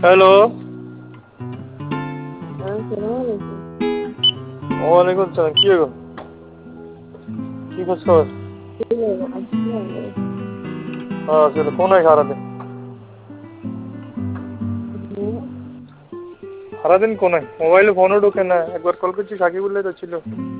Hello. আসসালামু আলাইকুম। ওয়ালাইকুম আসসালাম। কি গো, কি খোঁজ খবর? আছি ভালো। চলো কোনায় সারাদিন? হুম, সারাদিন কোনায়, মোবাইলে ফোনও ঢোকে না। একবার কল করছি সাকিবুল্লাহ তো ছিল।